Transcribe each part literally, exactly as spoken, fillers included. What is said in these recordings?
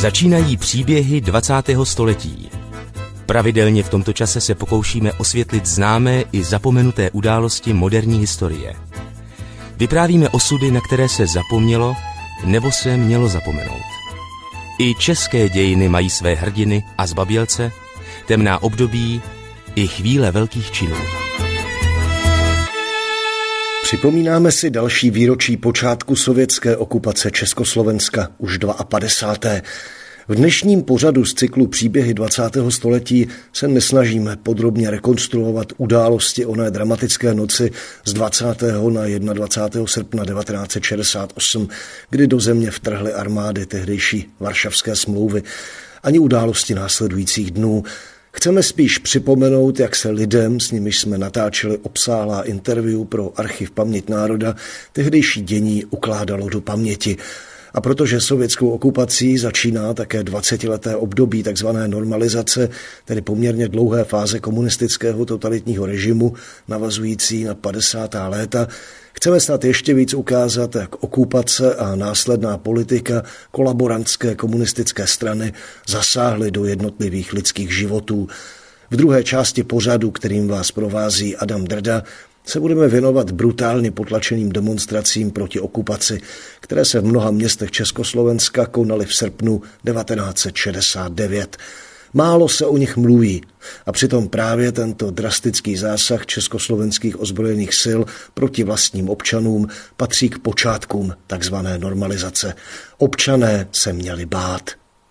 Začínají příběhy dvacátého století. Pravidelně v tomto čase se pokoušíme osvětlit známé i zapomenuté události moderní historie. Vyprávíme osudy, na které se zapomnělo nebo se mělo zapomenout. I české dějiny mají své hrdiny a zbabělce, temná období i chvíle velkých činů. Připomínáme si další výročí počátku sovětské okupace Československa, už padesáté druhé V dnešním pořadu z cyklu Příběhy dvacátého století se nesnažíme podrobně rekonstruovat události oné dramatické noci z dvacátého na dvacátého prvního srpna devatenáct set šedesát osm, kdy do země vtrhly armády tehdejší Varšavské smlouvy, ani události následujících dnů. Chceme spíš připomenout, jak se lidem, s nimiž jsme natáčeli obsáhlá interview pro Archiv Paměť národa, tehdejší dění ukládalo do paměti. A protože sovětskou okupací začíná také dvacetileté období tzv. Normalizace, tedy poměrně dlouhé fáze komunistického totalitního režimu, navazující na padesátá léta, chceme snad ještě víc ukázat, jak okupace a následná politika kolaborantské komunistické strany zasáhly do jednotlivých lidských životů. V druhé části pořadu, kterým vás provází Adam Drda, se budeme věnovat brutálně potlačeným demonstracím proti okupaci, které se v mnoha městech Československa konaly v srpnu devatenáct set šedesát devět. Málo se o nich mluví a přitom právě tento drastický zásah československých ozbrojených sil proti vlastním občanům patří k počátkům takzvané normalizace. Občané se měli bát.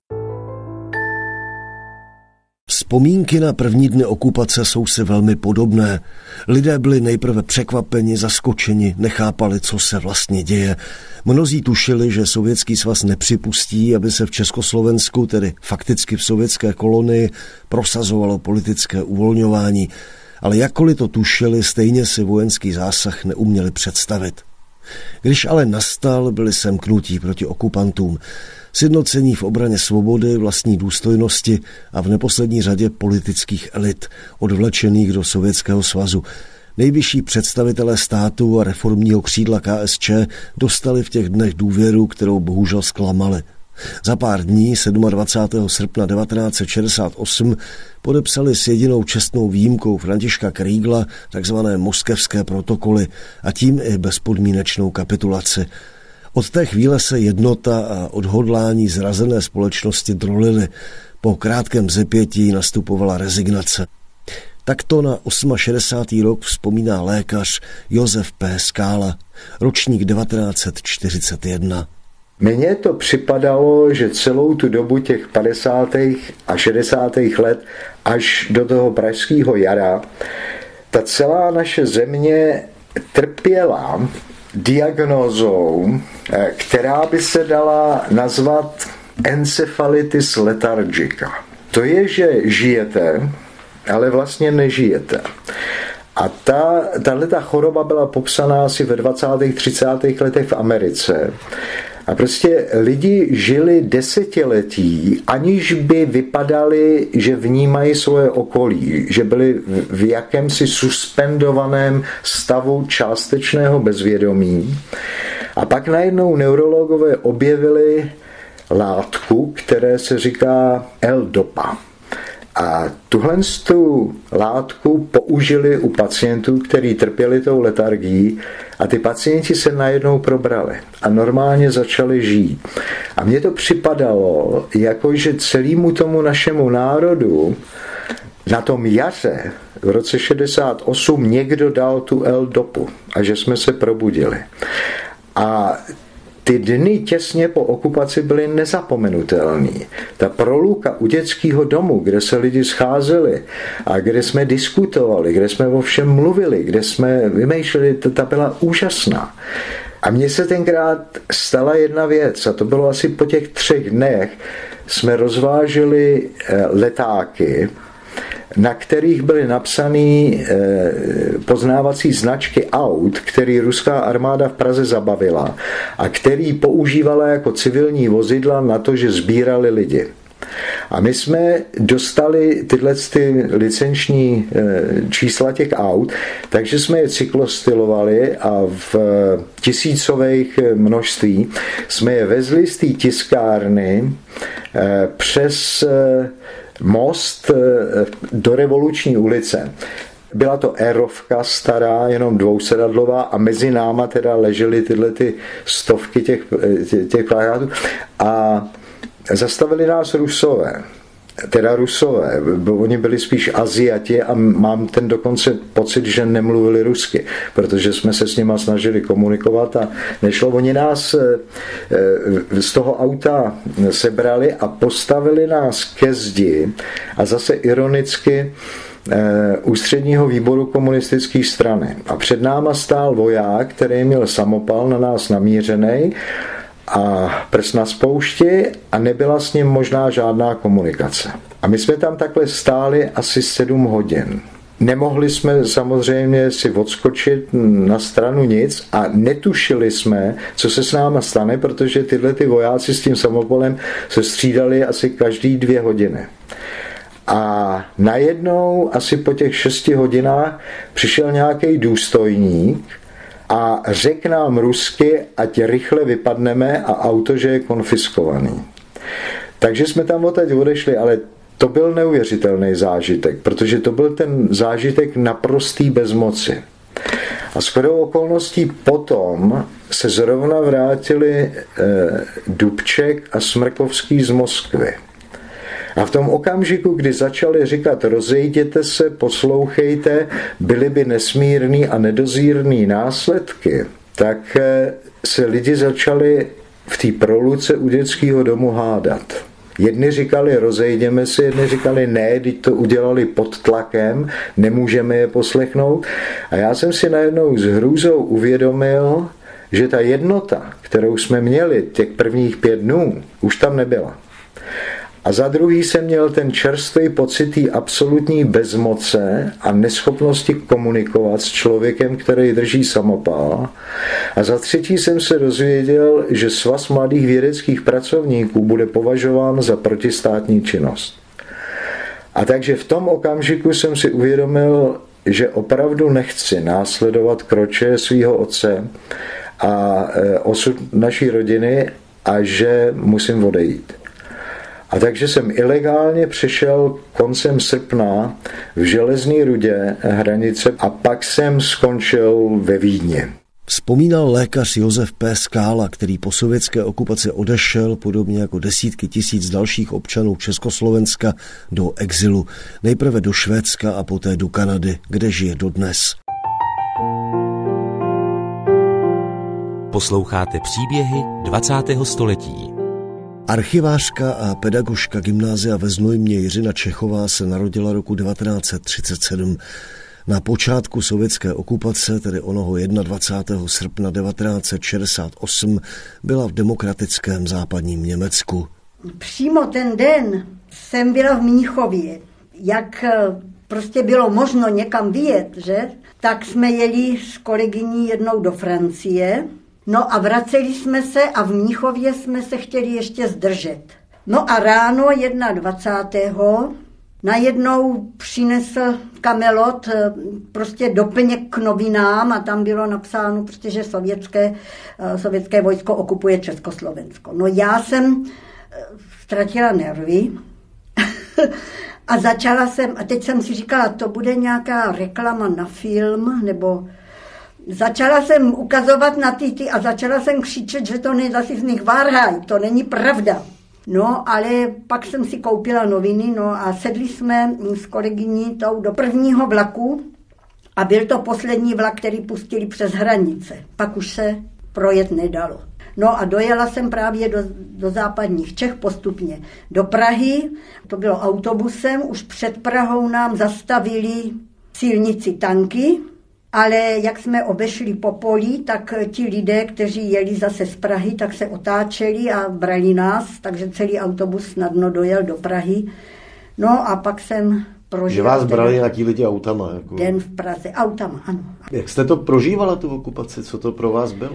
Vzpomínky na první dny okupace jsou si velmi podobné. Lidé byli nejprve překvapeni, zaskočeni, nechápali, co se vlastně děje. Mnozí tušili, že Sovětský svaz nepřipustí, aby se v Československu, tedy fakticky v sovětské kolonii, prosazovalo politické uvolňování. Ale jakkoliv to tušili, stejně si vojenský zásah neuměli představit. Když ale nastal, byli semknutí proti okupantům. Sjednocení v obraně svobody, vlastní důstojnosti a v neposlední řadě politických elit, odvlečených do Sovětského svazu. Nejvyšší představitelé státu a reformního křídla K S Č dostali v těch dnech důvěru, kterou bohužel zklamali. Za pár dní, dvacátého sedmého srpna devatenáct set šedesát osm, podepsali s jedinou čestnou výjimkou Františka Kriegla takzvané moskevské protokoly a tím i bezpodmínečnou kapitulaci. Od té chvíle se jednota a odhodlání zrazené společnosti drolily. Po krátkém vzepětí nastupovala rezignace. Takto na šedesátý osmý rok vzpomíná lékař Josef P. Skála, ročník devatenáct set čtyřicet jedna. Mně to připadalo, že celou tu dobu těch padesátých a šedesátých let až do toho pražského jara ta celá naše země trpěla diagnózou, která by se dala nazvat encephalitis lethargica. To je, že žijete, ale vlastně nežijete. A ta, tahleta choroba byla popsaná asi ve dvacátých třicátých letech v Americe. A prostě lidi žili desetiletí, aniž by vypadali, že vnímají svoje okolí, že byli v jakémsi suspendovaném stavu částečného bezvědomí. A pak najednou neurologové objevili látku, které se říká L-dopa. A tuhle tu látku použili u pacientů, kteří trpěli tou letargií, a ty pacienti se najednou probrali a normálně začali žít. A mně to připadalo, jako že celému tomu našemu národu na tom jaře v roce šedesát osm někdo dal tu L-dopu a že jsme se probudili. A ty dny těsně po okupaci byly nezapomenutelný. Ta proluka u dětského domu, kde se lidi scházeli a kde jsme diskutovali, kde jsme o všem mluvili, kde jsme vymýšleli, ta byla úžasná. A mně se tenkrát stala jedna věc, a to bylo asi po těch třech dnech, jsme rozváželi letáky, na kterých byly napsané poznávací značky aut, který ruská armáda v Praze zabavila a který používala jako civilní vozidla na to, že sbírali lidi. A my jsme dostali tyhle ty licenční čísla těch aut, takže jsme je cyklostylovali a v tisícových množství jsme je vezli z té tiskárny přes most do Revoluční ulice. Byla to érovka stará, jenom dvousedadlová a mezi náma teda ležely tyhle ty stovky těch, těch plakátů a zastavili nás Rusové. Teda Rusové, oni byli spíš Aziati a mám ten dokonce pocit, že nemluvili rusky, protože jsme se s nima snažili komunikovat a nešlo. Oni nás z toho auta sebrali a postavili nás ke zdi a zase ironicky ústředního výboru komunistické strany. A před náma stál voják, který měl samopal na nás namířený a prst na spoušti a nebyla s ním možná žádná komunikace. A my jsme tam takhle stáli asi sedm hodin. Nemohli jsme samozřejmě si odskočit na stranu nic a netušili jsme, co se s náma stane, protože tyhle ty vojáci s tím samopalem se střídali asi každý dvě hodiny. A najednou asi po těch šesti hodinách přišel nějaký důstojník a řekl nám rusky, ať rychle vypadneme a auto, že je konfiskovaný. Takže jsme tam odteď odešli, ale to byl neuvěřitelný zážitek, protože to byl ten zážitek naprostý bezmoci. A shodou okolností potom se zrovna vrátili eh, Dubček a Smrkovský z Moskvy. A v tom okamžiku, kdy začali říkat rozejděte se, poslouchejte, byly by nesmírný a nedozírný následky, tak se lidi začali v té proluce u dětského domu hádat. Jedni říkali rozejděme se, jedni říkali ne, teď to udělali pod tlakem, nemůžeme je poslechnout. A já jsem si najednou s hrůzou uvědomil, že ta jednota, kterou jsme měli těch prvních pět dnů, už tam nebyla. A za druhý jsem měl ten čerstvý pocit té absolutní bezmoce a neschopnosti komunikovat s člověkem, který drží samopal. A za třetí jsem se dozvěděl, že Svaz mladých vědeckých pracovníků bude považován za protistátní činnost. A takže v tom okamžiku jsem si uvědomil, že opravdu nechci následovat kroče svého otce a osud naší rodiny a že musím odejít. A takže jsem ilegálně přešel koncem srpna v Železné Rudě hranice a pak jsem skončil ve Vídni. Vzpomínal lékař Josef P. Skála, který po sovětské okupaci odešel, podobně jako desítky tisíc dalších občanů Československa, do exilu. Nejprve do Švédska a poté do Kanady, kde žije dodnes. Posloucháte příběhy dvacátého století. Archivářka a pedagožka gymnázia ve Znojmě Jiřina Čechová se narodila roku devatenáct set třicet sedm. Na počátku sovětské okupace, tedy onoho dvacátého prvního srpna devatenáct set šedesát osm, byla v demokratickém západním Německu. Přímo ten den jsem byla v Mnichově. Jak prostě bylo možno někam vyjet, že? Tak jsme jeli s kolegyní jednou do Francie. No a vraceli jsme se a v Mnichově jsme se chtěli ještě zdržet. No a ráno dvacátého prvního najednou přinesl Kamelot prostě doplněk k novinám a tam bylo napsáno, prostě, že sovětské, sovětské vojsko okupuje Československo. No já jsem ztratila nervy a začala jsem, a teď jsem si říkala, to bude nějaká reklama na film, nebo začala jsem ukazovat na ty ty a začala jsem křičet, že to není zase z nich Wahrheit, to není pravda. No, ale pak jsem si koupila noviny, no a sedli jsme s kolegyní tou do prvního vlaku a byl to poslední vlak, který pustili přes hranice. Pak už se projet nedalo. No a dojela jsem právě do, do západních Čech postupně do Prahy, to bylo autobusem, už před Prahou nám zastavili silnici tanky, ale jak jsme obešli po poli, tak ti lidé, kteří jeli zase z Prahy, tak se otáčeli a brali nás, takže celý autobus snadno dojel do Prahy. No a pak jsem prožila... Že vás brali nějaký lidi autama? Jako... Den v Praze, autama, ano. Jak jste to prožívala, tu okupaci? Co to pro vás bylo?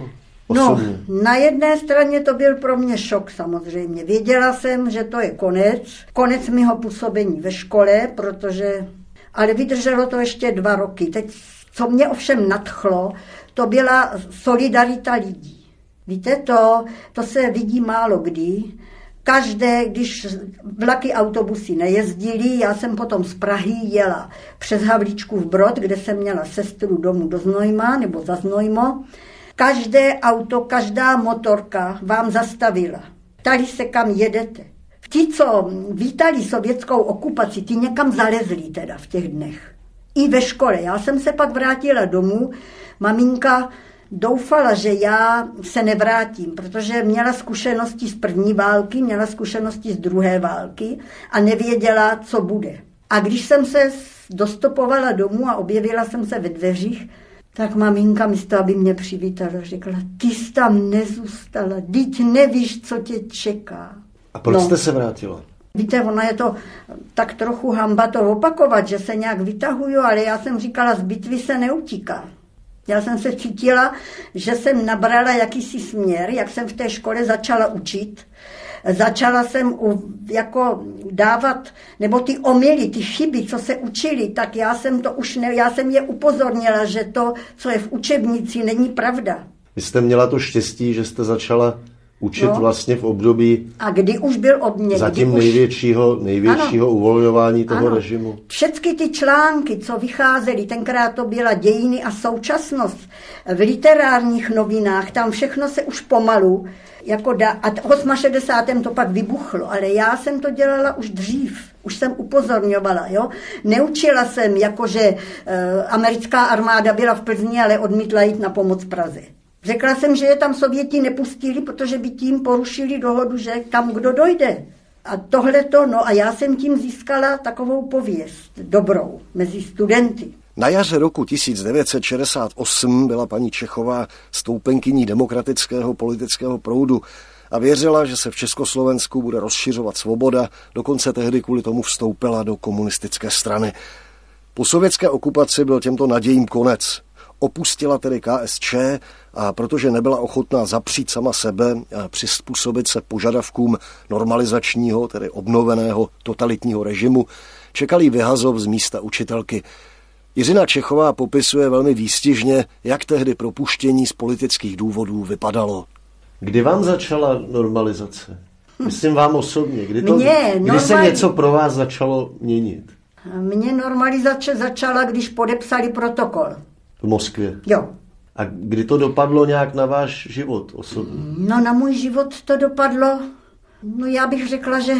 osobně? No, na jedné straně to byl pro mě šok samozřejmě. Věděla jsem, že to je konec. Konec mého působení ve škole, protože... Ale vydrželo to ještě dva roky. Teď, co mě ovšem nadchlo, to byla solidarita lidí. Víte, to, to se vidí málo kdy. Každé, když vlaky, autobusy nejezdily, já jsem potom z Prahy jela přes Havlíčkův Brod, kde jsem měla sestru domů do Znojma, nebo za Znojmo. Každé auto, každá motorka vám zastavila. Ptali se, kam jedete. Ti, co vítali sovětskou okupaci, ti někam zalezli teda v těch dnech. I ve škole. Já jsem se pak vrátila domů. Maminka doufala, že já se nevrátím, protože měla zkušenosti z první války, měla zkušenosti z druhé války a nevěděla, co bude. A když jsem se dostopovala domů a objevila jsem se ve dveřích, tak maminka místo, aby mě přivítala, řekla, ty jsi tam nezůstala, teď nevíš, co tě čeká. A proč no. jste se vrátila? Víte, ono je to tak trochu hamba to opakovat, že se nějak vytahuju, ale já jsem říkala, z bitvy se neutíká. Já jsem se cítila, že jsem nabrala jakýsi směr, jak jsem v té škole začala učit. Začala jsem u, jako dávat, nebo ty omyly, ty chyby, co se učili, tak já jsem to už ne, já jsem je upozornila, že to, co je v učebnici, není pravda. Vy jste měla to štěstí, že jste začala učit no. vlastně v období a kdy už byl obměn, zatím už... největšího, největšího ano. uvolňování toho ano. režimu. Všechny ty články, co vycházely, tenkrát to byla Dějiny a současnost, v literárních novinách, tam všechno se už pomalu, jako da, a šedesátém osmém to pak vybuchlo, ale já jsem to dělala už dřív, už jsem upozorňovala, jo. Neučila jsem, jakože e, americká armáda byla v Plzni, ale odmítla jít na pomoc Praze. Řekla jsem, že je tam Sověti nepustili, protože by tím porušili dohodu, že tam kdo dojde. A tohleto, no a já jsem tím získala takovou pověst dobrou mezi studenty. Na jaře roku tisíc devět set šedesát osm byla paní Čechová stoupenkyní demokratického politického proudu a věřila, že se v Československu bude rozšiřovat svoboda, dokonce tehdy kvůli tomu vstoupila do komunistické strany. Po sovětské okupaci byl těmto nadějím konec. Opustila tedy K S Č a protože nebyla ochotná zapřít sama sebe a přizpůsobit se požadavkům normalizačního, tedy obnoveného totalitního režimu, čekal jí vyhazov z místa učitelky. Jiřina Čechová popisuje velmi výstižně, jak tehdy propuštění z politických důvodů vypadalo. Kdy vám začala normalizace? Myslím vám osobně. Kdy, to, Mně, kdy normali... se něco pro vás začalo měnit? Mně normalizace začala, když podepsali protokol. V Moskvě? Jo. A kdy to dopadlo nějak na váš život osobně? No na můj život to dopadlo, no já bych řekla, že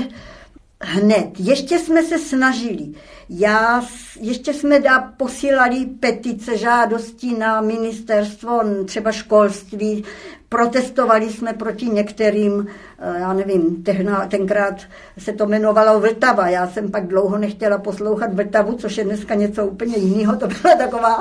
hned. Ještě jsme se snažili. Já, ještě jsme dá, posílali petice, žádosti na ministerstvo, třeba školství. Protestovali jsme proti některým, já nevím, tehna, tenkrát se to jmenovalo Vltava. Já jsem pak dlouho nechtěla poslouchat Vltavu, což je dneska něco úplně jiného. To byla taková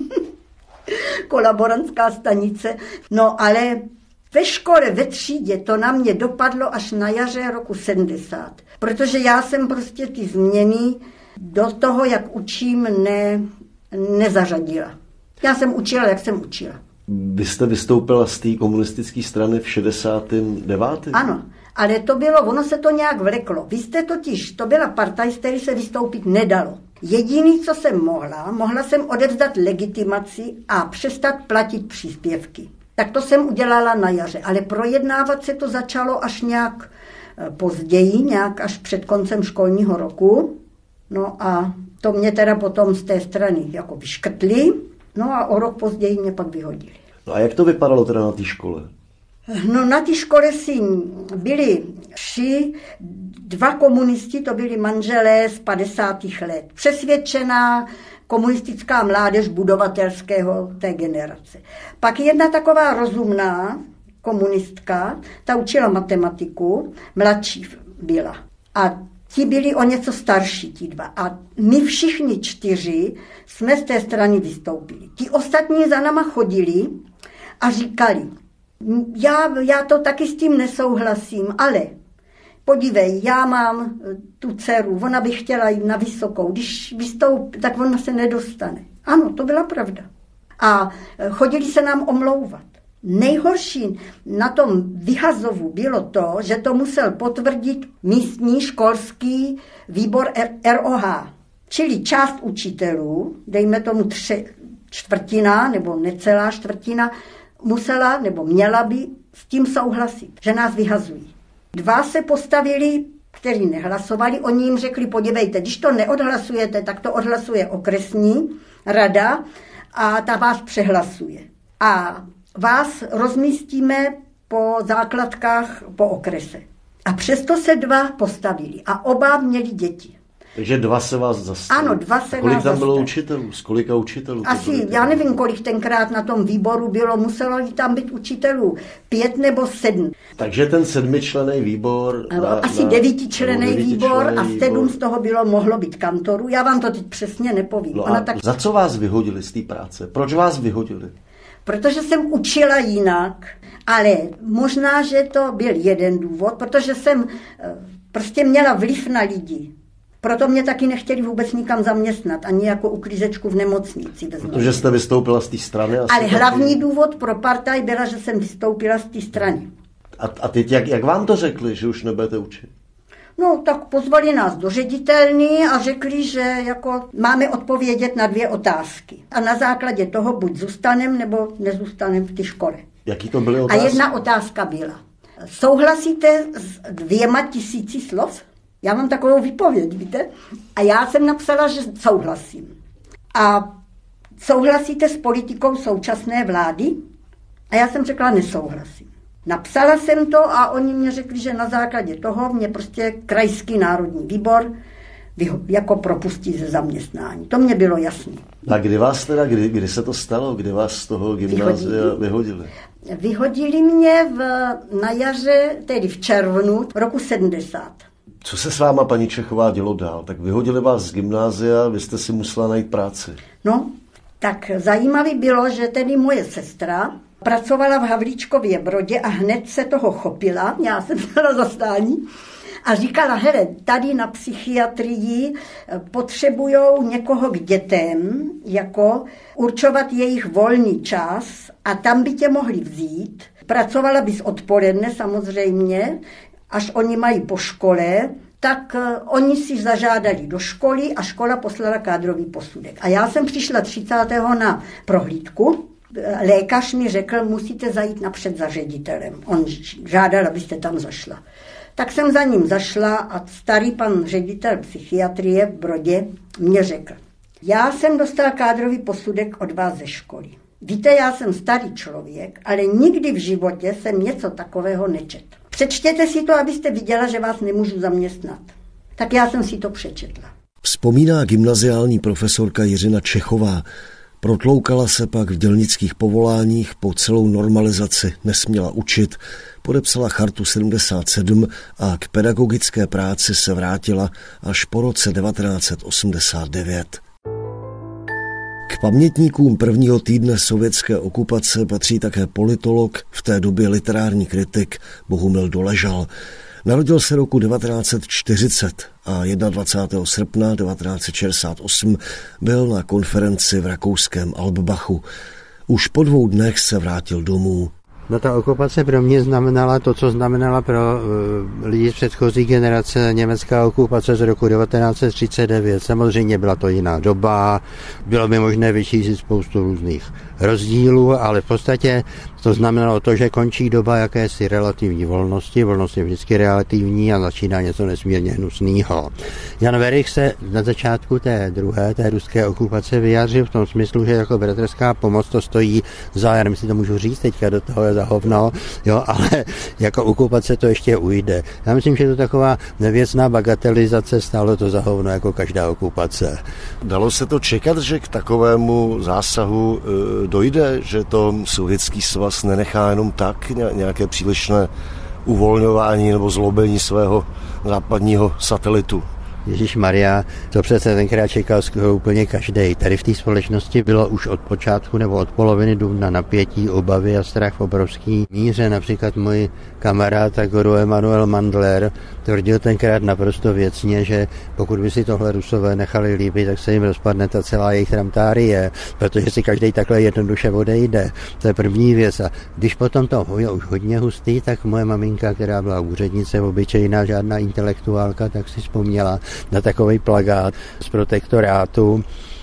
kolaborantská stanice. No ale ve škole, ve třídě to na mě dopadlo až na jaře roku sedmdesát. Protože já jsem prostě ty změny do toho, jak učím, ne, nezařadila. Já jsem učila, jak jsem učila. Vy jste vystoupila z té komunistické strany v šedesátém devátém Ano, ale to bylo, ono se to nějak vleklo. Vy jste totiž, to byla partaj, z které se vystoupit nedalo. Jediný, co jsem mohla, mohla jsem odevzdat legitimaci a přestat platit příspěvky. Tak to jsem udělala na jaře, ale projednávat se to začalo až nějak později, nějak až před koncem školního roku. No a to mě teda potom z té strany jako vyškrtli, no a o rok později mě pak vyhodili. No a jak to vypadalo teda na té škole? No na té škole si byli tři, dva komunisti, to byli manželé z padesátých let. Přesvědčená komunistická mládež budovatelského té generace. Pak jedna taková rozumná komunistka, ta učila matematiku, mladší byla. A ti byli o něco starší, ti dva. A my všichni čtyři jsme z té strany vystoupili. Ti ostatní za náma chodili a říkali, já, já to taky s tím nesouhlasím, ale podívej, já mám tu dceru, ona by chtěla jít na vysokou, když vystoupí, tak ona se nedostane. Ano, to byla pravda. A chodili se nám omlouvat. Nejhorší na tom vyhazovu bylo to, že to musel potvrdit místní školský výbor R O H. Čili část učitelů, dejme tomu tři, čtvrtina nebo necelá čtvrtina, musela nebo měla by s tím souhlasit, že nás vyhazují. Dva se postavili, kteří nehlasovali, oni jim řekli, podívejte, když to neodhlasujete, tak to odhlasuje okresní rada a ta vás přehlasuje. A vás rozmístíme po základkách po okrese. A přesto se dva postavili a oba měli děti. Takže dva se vás zastali. Ano, dva se a kolik nás tam bylo zastali. učitelů? Z kolika učitelů? Asi, já nevím, kolik tenkrát na tom výboru bylo, muselo tam být učitelů pět nebo sedm. Takže ten sedmičlenný výbor... Na, na, asi na, devítičlenný výbor a sedm výbor. Z toho bylo mohlo být kantorů. Já vám to teď přesně nepovím. No Ona a tak... za co vás vyhodili z té práce? Proč vás vyhodili? Protože jsem učila jinak, ale možná, že to byl jeden důvod, protože jsem prostě měla vliv na lidi. Proto mě taky nechtěli vůbec nikam zaměstnat, ani jako uklízečku v nemocnici. Protože jste vystoupila z té strany? Ale taky... hlavní důvod pro partaj byla, že jsem vystoupila z té strany. A, a teď jak, jak vám to řekli, že už nebudete učit? No, tak pozvali nás do ředitelny a řekli, že jako máme odpovědět na dvě otázky. A na základě toho buď zůstanem, nebo nezůstanem v té škole. Jaký to byly otázky? A jedna otázka byla. Souhlasíte s dvěma tisíci slov? Já mám takovou výpověď, víte? A já jsem napsala, že souhlasím. A souhlasíte s politikou současné vlády? A já jsem řekla, nesouhlasím. Napsala jsem to a oni mě řekli, že na základě toho mě prostě krajský národní výbor jako propustí ze zaměstnání. To mě bylo jasné. A kdy vás teda, kdy, kdy se to stalo? Kdy vás z toho gymnázia vyhodili? vyhodili? Vyhodili mě v, na jaře, tedy v červnu roku sedmdesát. Co se s váma, paní Čechová, dělo dál? Tak vyhodili vás z gymnázia, vy jste si musela najít práci. No, tak zajímavé bylo, že tedy moje sestra pracovala v Havlíčkově Brodě a hned se toho chopila, já jsem měla zastání, a říkala, hele, tady na psychiatrii potřebujou někoho k dětem, jako určovat jejich volný čas a tam by tě mohli vzít. Pracovala bys odpoledne samozřejmě, až oni mají po škole, tak oni si zažádali do školy a škola poslala kádrový posudek. A já jsem přišla třicátého na prohlídku. Lékař mi řekl, musíte zajít napřed za ředitelem. On žádal, abyste tam zašla. Tak jsem za ním zašla a starý pan ředitel psychiatrie v Brodě mě řekl, já jsem dostal kádrový posudek od vás ze školy. Víte, já jsem starý člověk, ale nikdy v životě jsem něco takového nečetl. Přečtěte si to, abyste viděla, že vás nemůžu zaměstnat. Tak já jsem si to přečetla. Vzpomíná gymnaziální profesorka Jiřina Čechová. Protloukala se pak v dělnických povoláních, po celou normalizaci nesměla učit, podepsala chartu sedmdesát sedm a k pedagogické práci se vrátila až po roce devatenáct set osmdesát devět. K pamětníkům prvního týdne sovětské okupace patří také politolog, v té době literární kritik Bohumil Doležal. Narodil se roku devatenáct set čtyřicet a dvacátého prvního srpna devatenáct set šedesát osm byl na konferenci v rakouském Alpbachu. Už po dvou dnech se vrátil domů. No ta okupace pro mě znamenala to, co znamenala pro uh, lidi z předchozí generace, německá okupace z roku devatenáct set třicet devět. Samozřejmě byla to jiná doba, bylo by možné vyčíslit spoustu různých rozdílů, ale v podstatě to znamenalo to, že končí doba jakési relativní volnosti, volnost je vždycky relativní a začíná něco nesmírně hnusného. Jan Werich se na začátku té druhé, té ruské okupace vyjádřil v tom smyslu, že jako bratrská pomoc to stojí za, já nevím, si to můžu říct teďka do toho je za hovno, jo, ale jako okupace to ještě ujde. Já myslím, že je to taková nevěcná bagatelizace, stálo to za hovno jako každá okupace. Dalo se to čekat, že k takovému zásahu e, dojde, že to Sovětský svaz nenechá jenom tak nějaké přílišné uvolňování nebo zlobení svého západního satelitu? Ježišmarja, to přece tenkrát čekal skoro úplně každý. Tady v té společnosti bylo už od počátku nebo od poloviny dubna napětí, obavy a strach v obrovský míře. Například můj kamarád a guru Emanuel Mandler tvrdil tenkrát naprosto věcně, že pokud by si tohle Rusové nechali líbit, tak se jim rozpadne ta celá jejich tramtárie, protože si každý takhle jednoduše odejde. To je první věc. A když potom to je už hodně hustý, tak moje maminka, která byla úřednice, obyčejná, žádná intelektuálka, tak si vzpomněla na takovej plakát z protektorátu,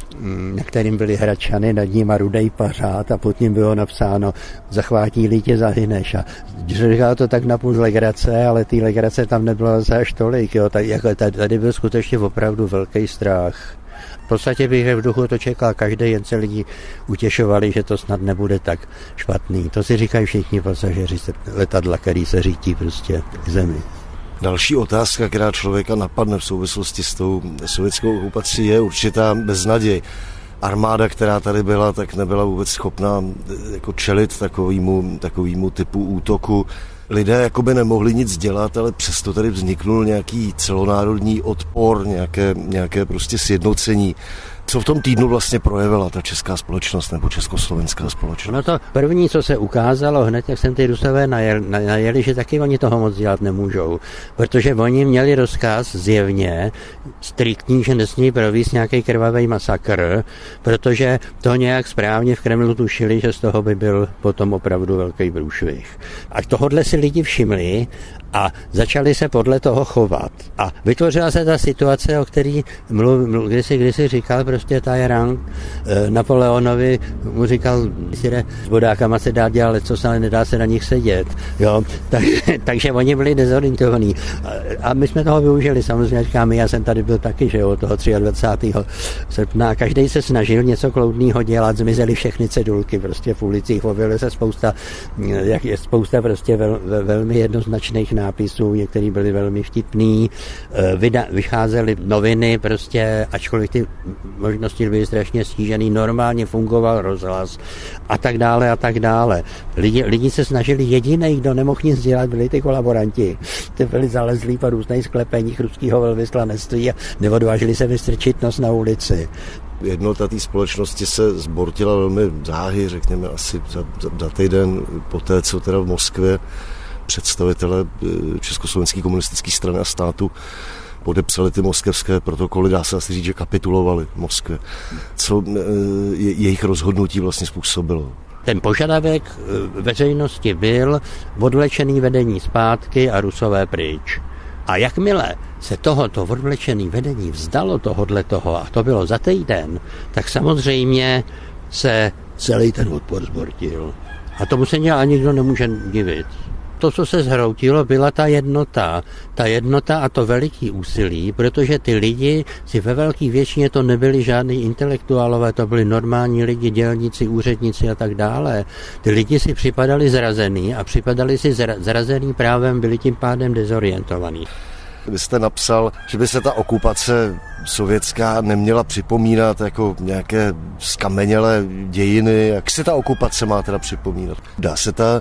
na kterým byly Hradčany, nad ním a rudej pařád a pod ním bylo napsáno zachvátí-li tě zahyneš. A říkala to tak na půl legrace, ale té legrace tam nebylo zase až tolik. Jo. Tak, jako tady byl skutečně opravdu velký strach. V podstatě bych v duchu to čekal každý, jen se lidi utěšovali, že to snad nebude tak špatný. To si říkají všichni pasažéři letadla, který se řítí prostě k zemi. Další otázka, která člověka napadne v souvislosti s tou sovětskou okupací, je určitá beznaděj. Armáda, která tady byla, tak nebyla vůbec schopná jako čelit takovému, takovému typu útoku. Lidé jakoby nemohli nic dělat, ale přesto tady vzniknul nějaký celonárodní odpor, nějaké, nějaké prostě sjednocení. Co v tom týdnu vlastně projevila ta česká společnost nebo československá společnost? No to první, co se ukázalo hned, jak jsem ty Rusové najeli, najeli, že taky oni toho moc dělat nemůžou, protože oni měli rozkaz zjevně striktní, že nesmí provést nějaký krvavý masakr, protože to nějak správně v Kremlu tušili, že z toho by byl potom opravdu velký průšvih. A tohodle si lidi všimli a začali se podle toho chovat. A vytvořila se ta situace, o který mluv, mluv, kdysi, kdysi říkal prostě Talleyrand eh, Napoleonovi, mu říkal, si jde s vodákama se dá dělat, co se ale nedá se na nich sedět. Jo? Tak, takže oni byli dezorientovaní. A, a my jsme toho využili, samozřejmě říkáme, já jsem tady byl taky, že jo, toho dvacátého třetího srpna. Každý se snažil něco kloudného dělat, zmizely všechny cedulky prostě v ulicích, objevily se spousta, jak je spousta prostě vel, velmi jednoznačných nápisů, některý byly velmi vtipný, vyda, vycházely noviny prostě, ačkoliv ty možnosti byly strašně stížený, normálně fungoval rozhlas a tak dále a tak dále. Lidi, lidi se snažili, jediný, kdo nemohl nic dělat, byli ty kolaboranti. Ty byli zalezlí po různých sklepeních ruského velvyslanectví a neodvážili se vystrčit nos na ulici. Jednota té společnosti se zbortila velmi záhy, řekněme asi za, za, za týden poté, co teda v Moskvě představitelé Československé komunistické strany a státu podepsali ty moskevské protokoly, dá se asi říct, že kapitulovali v Moskvě. Co je, jejich rozhodnutí vlastně způsobilo? Ten požadavek veřejnosti byl odvlečený vedení zpátky a Rusové pryč. A jakmile se tohoto odvlečený vedení vzdalo tohodle toho, a to bylo za týden, tak samozřejmě se celý ten odpor zbortil. A tomu se ani nikdo nemůže divit. To, co se zhroutilo, byla ta jednota. Ta jednota a to veliký úsilí, protože ty lidi si ve velké většině to nebyli žádný intelektuálové, to byli normální lidi, dělníci, úředníci a tak dále. Ty lidi si připadali zrazený a připadali si zra, zrazený právem, byli tím pádem dezorientovaní. Vy jste napsal, že by se ta okupace sovětská neměla připomínat jako nějaké skamenělé dějiny. Jak se ta okupace má teda připomínat? Dá se ta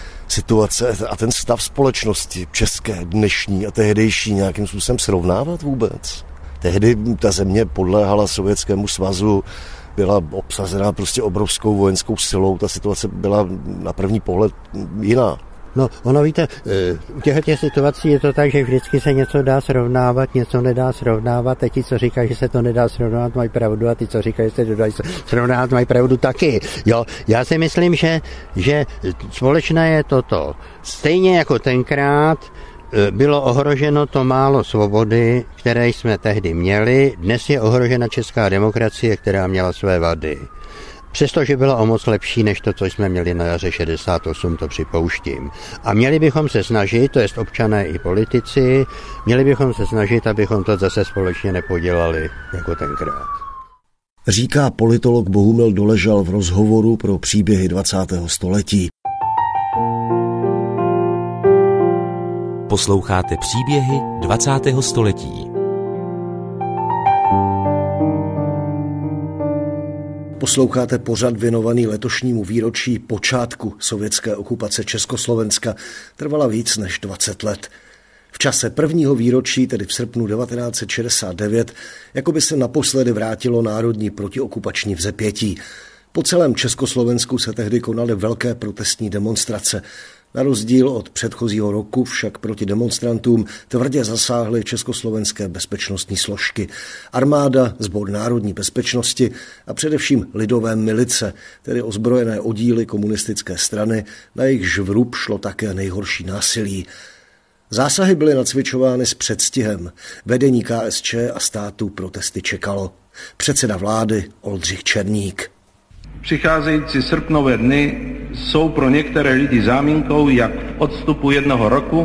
situace a ten stav společnosti české, dnešní a tehdejší nějakým způsobem srovnávat vůbec? Tehdy ta země podléhala Sovětskému svazu, byla obsazená prostě obrovskou vojenskou silou, ta situace byla na první pohled jiná. No, ono víte, u těchto situací je to tak, že vždycky se něco dá srovnávat, něco nedá srovnávat, a ti, co říkají, že se to nedá srovnávat, mají pravdu, a ti, co říkají, že se to dá srovnávat, mají pravdu taky. Jo, já si myslím, že, že společné je toto. Stejně jako tenkrát bylo ohroženo to málo svobody, které jsme tehdy měli, dnes je ohrožena česká demokracie, která měla své vady. Přestože byla o moc lepší než to, co jsme měli na jaře šedesát osm, to připouštím. A měli bychom se snažit, to jest občané i politici, měli bychom se snažit, abychom to zase společně nepodělali jako tenkrát. Říká politolog Bohumil Doležal v rozhovoru pro Příběhy dvacátého století. Posloucháte Příběhy dvacátého století. Posloucháte pořad věnovaný letošnímu výročí počátku sovětské okupace Československa. Trvala víc než dvacet let. V čase prvního výročí, tedy v srpnu devatenáct set šedesát devět, jako by se naposledy vrátilo národní protiokupační vzepětí. Po celém Československu se tehdy konaly velké protestní demonstrace. Na rozdíl od předchozího roku však proti demonstrantům tvrdě zasáhly československé bezpečnostní složky, armáda, Sbor národní bezpečnosti a především lidové milice, tedy ozbrojené oddíly komunistické strany, na jejichž vrub šlo také nejhorší násilí. Zásahy byly nacvičovány s předstihem. Vedení K S Č a státu protesty čekalo. Předseda vlády Oldřich Černík. Přicházející srpnové dny jsou pro některé lidi záminkou, jak v odstupu jednoho roku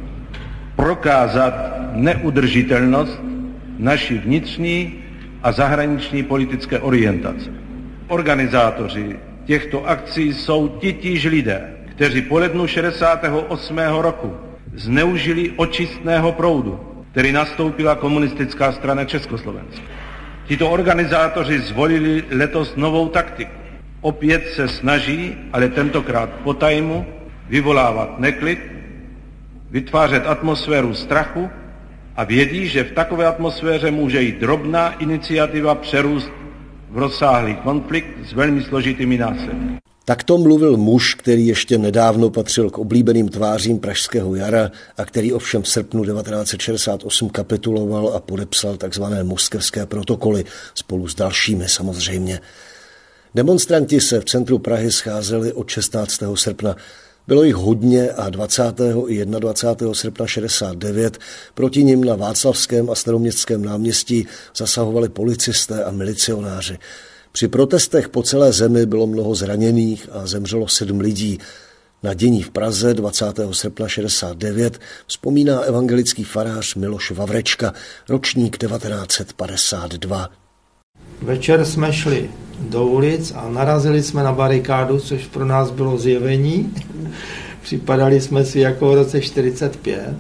prokázat neudržitelnost naší vnitřní a zahraniční politické orientace. Organizátoři těchto akcí jsou titíž lidé, kteří po lednu šedesátého osmého roku zneužili očistného proudu, který nastoupila komunistická strana Československa. Tito organizátoři zvolili letos novou taktiku. Opět se snaží, ale tentokrát potajmu, vyvolávat neklid, vytvářet atmosféru strachu a vědí, že v takové atmosféře může jít drobná iniciativa přerůst v rozsáhlý konflikt s velmi složitými následky. Takto mluvil muž, který ještě nedávno patřil k oblíbeným tvářím pražského jara a který ovšem v srpnu devatenáct set šedesát osm kapituloval a podepsal tzv. Moskevské protokoly spolu s dalšími samozřejmě. Demonstranti se v centru Prahy scházeli od šestnáctého srpna. Bylo jich hodně a dvacátého i dvacátého prvního srpna šedesát devět proti nim na Václavském a Staroměstském náměstí zasahovali policisté a milicionáři. Při protestech po celé zemi bylo mnoho zraněných a zemřelo sedm lidí. Na dění v Praze dvacátého srpna šedesát devět vzpomíná evangelický farář Miloš Vavrečka, ročník devatenáct set padesát dva. Večer jsme šli do ulic a narazili jsme na barikádu, což pro nás bylo zjevení. Připadali jsme si jako v roce čtyřicet pět.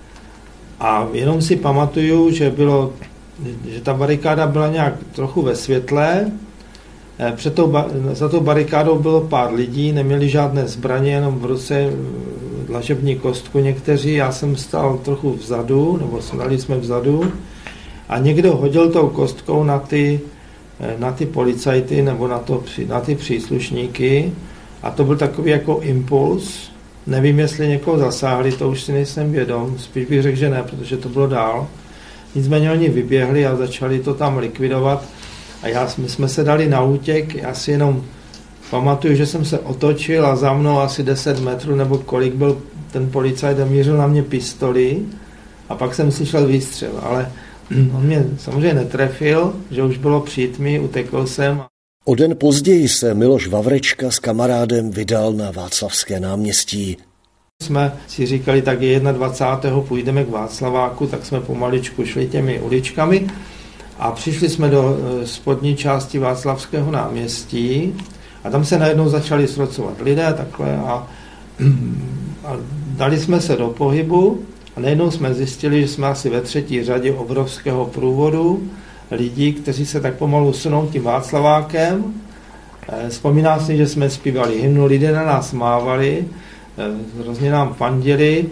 A jenom si pamatuju, že, bylo, že ta barikáda byla nějak trochu ve světle. Před tou, za tou barikádou bylo pár lidí, neměli žádné zbraně, jenom v ruce dlažební kostku někteří. Já jsem stál trochu vzadu, nebo stali jsme vzadu. A někdo hodil tou kostkou na ty, na ty policajty nebo na, to, na ty příslušníky. A to byl takový jako impuls. Nevím, jestli někoho zasáhli, to už si nejsem vědom. Spíš bych řekl, že ne, protože to bylo dál. Nicméně oni vyběhli a začali to tam likvidovat. A já, my jsme se dali na útěk, já si jenom pamatuju, že jsem se otočil a za mnou asi deset metrů, nebo kolik byl ten policajt a mířil na mě pistoli a pak jsem slyšel výstřel, ale on mě samozřejmě netrefil, že už bylo přítmí, utekl jsem. O den později se Miloš Vavrečka s kamarádem vydal na Václavské náměstí. Jsme si říkali, tak je dvacátého prvního půjdeme k Václaváku, tak jsme pomaličku šli těmi uličkami. A přišli jsme do spodní části Václavského náměstí a tam se najednou začali srocovat lidé takhle a, a dali jsme se do pohybu a najednou jsme zjistili, že jsme asi ve třetí řadě obrovského průvodu lidí, kteří se tak pomalu sunou tím Václavákem. Vzpomíná si, že jsme zpívali hymnu, lidé na nás mávali, hrozně nám fandili.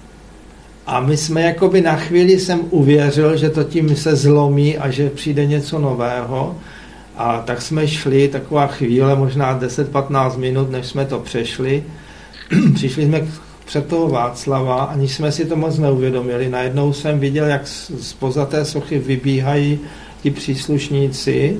A my jsme jakoby na chvíli jsem uvěřil, že to tím se zlomí a že přijde něco nového. A tak jsme šli, taková chvíle, možná deset patnáct minut, než jsme to přešli. Přišli jsme před toho Václava, aniž jsme si to moc neuvědomili. Najednou jsem viděl, jak zpoza té sochy vybíhají ti příslušníci.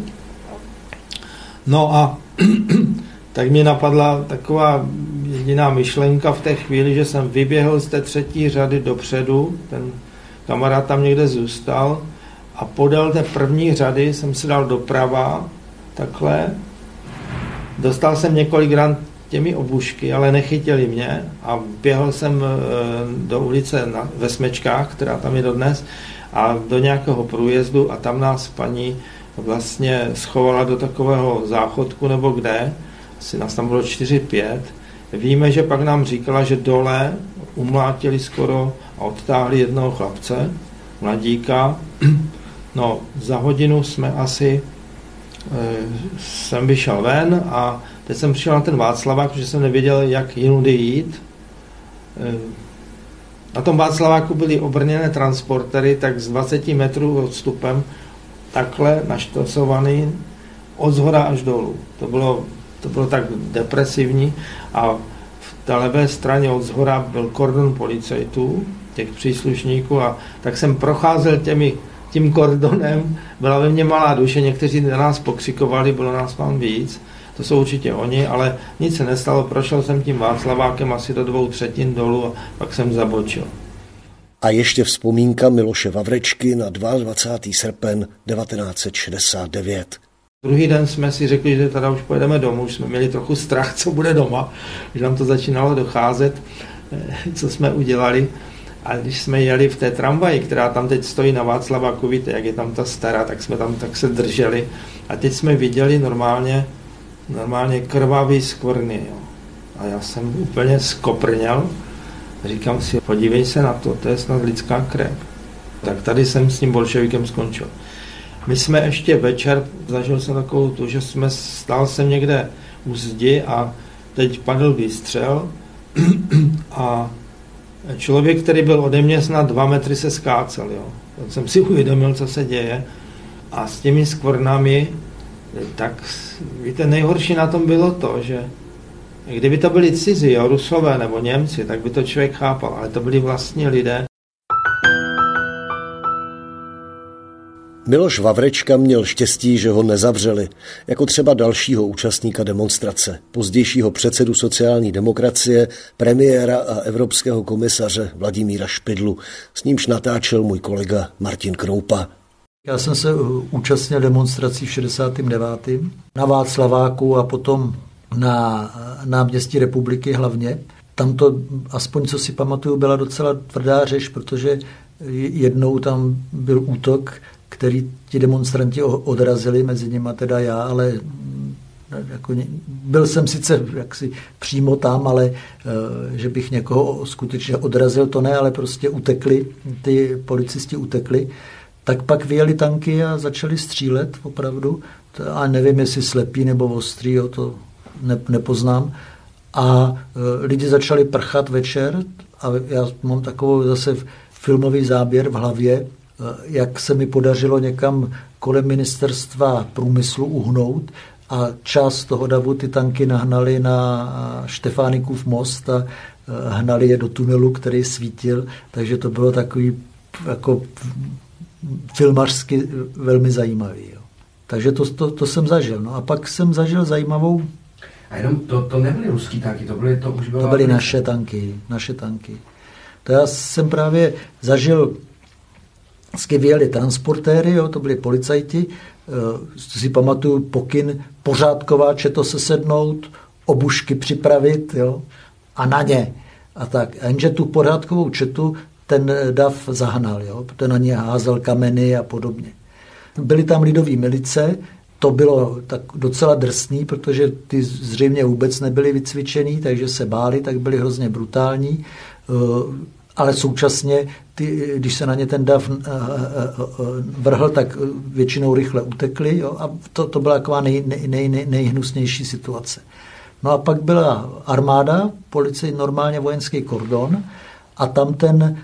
No a tak mi napadla taková jediná myšlenka v té chvíli, že jsem vyběhl z té třetí řady dopředu, ten kamarád tam někde zůstal a podél té první řady jsem se dal doprava, takhle. Dostal jsem několik ran těmi obušky, ale nechytili mě a běhl jsem do ulice na, ve Smečkách, která tam je dodnes, a do nějakého průjezdu a tam nás paní vlastně schovala do takového záchodku nebo kde, asi nás tam bylo čtyři pět. Víme, že pak nám říkala, že dole umlátili skoro a odtáhli jednoho chlapce, mladíka. No, za hodinu jsme asi, e, jsem vyšel ven a teď jsem přišel na ten Václavák, protože jsem nevěděl, jak jinudy jít. E, Na tom Václaváku byly obrněné transportery, tak z dvacet metrů odstupem takhle naštosovaný od zhora až dolů. To bylo, to bylo tak depresivní a v té levé straně od zhora byl kordon policajtů, těch příslušníků a tak jsem procházel těmi, tím kordonem, byla ve mně malá duše, někteří na nás pokřikovali, bylo nás tam víc, to jsou určitě oni, ale nic se nestalo, prošel jsem tím Václavákem asi do dvou třetin dolů a pak jsem zabočil. A ještě vzpomínka Miloše Vavrečky na dvacátého druhého srpen devatenáct set šedesát devět. Druhý den jsme si řekli, že teda už pojedeme domů, už jsme měli trochu strach, co bude doma, že nám to začínalo docházet, co jsme udělali. A když jsme jeli v té tramvaji, která tam teď stojí na Václaváku, víte, jak je tam ta stará, tak jsme tam tak se drželi. A teď jsme viděli normálně, normálně krvavý skvrny. Jo. A já jsem úplně skoprněl. Říkám si, podívej se na to, to je snad lidská krev. Tak tady jsem s tím bolševikem skončil. My jsme ještě večer, zažil jsem takovou tu, že jsme, stál jsem někde u zdi a teď padl výstřel a člověk, který byl ode mě snad dva metry, se skácel. Jo. Tak jsem si uvědomil, co se děje a s těmi skvrnami, tak víte, nejhorší na tom bylo to, že kdyby to byli cizí, jo, Rusové nebo Němci, tak by to člověk chápal, ale to byli vlastně lidé. Miloš Vavrečka měl štěstí, že ho nezavřeli, jako třeba dalšího účastníka demonstrace, pozdějšího předsedu sociální demokracie, premiéra a evropského komisaře Vladimíra Špidlu. S nímž natáčel můj kolega Martin Kroupa. Já jsem se účastnil demonstrací v šedesátém devátém na Václaváku a potom na náměstí Republiky hlavně. Tam to, aspoň co si pamatuju, byla docela tvrdá řeč, protože jednou tam byl útok, který ti demonstranti odrazili, mezi nimi teda já, ale jako, byl jsem sice jaksi přímo tam, ale že bych někoho skutečně odrazil, to ne, ale prostě utekli, ty policisti utekli. Tak pak vyjeli tanky a začali střílet opravdu, a nevím, jestli slepý nebo ostrý, jo, to ne, nepoznám. A e, lidi začali prchat večer a já mám takovou zase filmový záběr v hlavě, e, jak se mi podařilo někam kolem ministerstva průmyslu uhnout a část toho davu ty tanky nahnali na Štefánikův most a e, hnali je do tunelu, který svítil, takže to bylo takový jako filmařsky velmi zajímavý. Jo. Takže to, to, to jsem zažil. No a pak jsem zažil zajímavou... A jenom to, to nebyly ruský tanky, to byly, to už bylo... To byly naše tanky, naše tanky. To já jsem právě zažil, vyjeli transportéry, jo, to byli policajti, si pamatuju pokyn, pořádková četo se sednout, obušky připravit, jo, a na ně. A tak, jenže tu pořádkovou četu ten dav zahnal, jo, protože na ně házel kameny a podobně. Byly tam lidové milice, to bylo tak docela drsný, protože ty zřejmě vůbec nebyly vycvičený, takže se báli, tak byli hrozně brutální, ale současně, ty, když se na ně ten dav vrhl, tak většinou rychle utekli, jo, a to, to byla taková nej, nej, nej, nejhnusnější situace. No a pak byla armáda, policie, normálně vojenský kordon, a tam ten e,